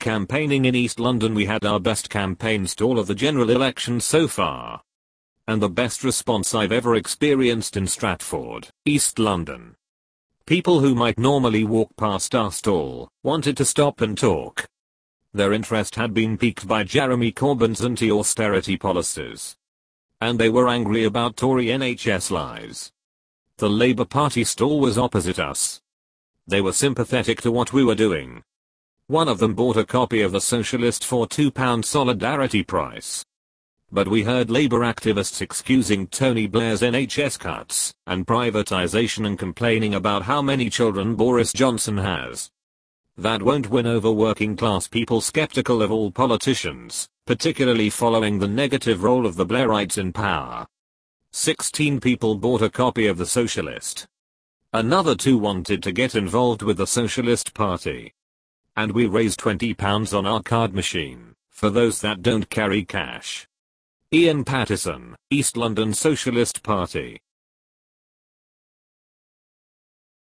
Campaigning in East London, we had our best campaign stall of the general election so far. And the best response I've ever experienced in Stratford, East London. People who might normally walk past our stall wanted to stop and talk. Their interest had been piqued by Jeremy Corbyn's anti-austerity policies. And they were angry about Tory NHS lies. The Labour Party stall was opposite us. They were sympathetic to what we were doing. One of them bought a copy of The Socialist for £2 solidarity price. But we heard Labour activists excusing Tony Blair's NHS cuts and privatisation and complaining about how many children Boris Johnson has. That won't win over working class people skeptical of all politicians, particularly following the negative role of the Blairites in power. 16 people bought a copy of The Socialist. Another 2 wanted to get involved with the Socialist Party. And we raised £20 on our card machine, for those that don't carry cash. Ian Pattison, East London Socialist Party.